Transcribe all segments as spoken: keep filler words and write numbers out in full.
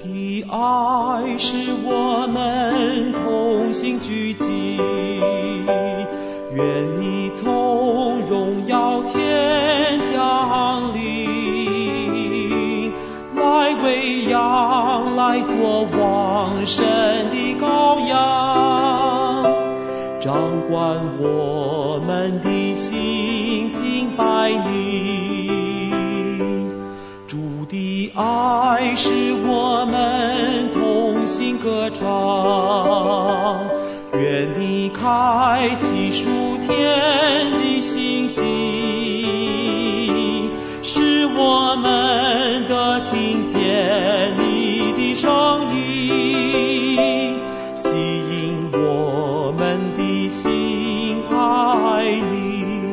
的爱使我们同心聚集，愿你从荣耀天降临，来喂养，来做往生的羔羊，掌管我们的心，敬拜你。主的爱使我们同心歌唱，愿你开启属天的信息，使我们得听见你的声音，吸引我们的心爱你。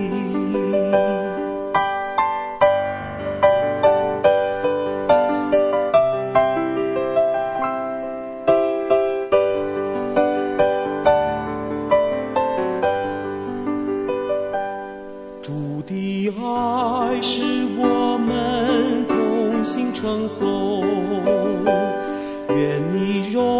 主的爱使我们同心称颂，愿你荣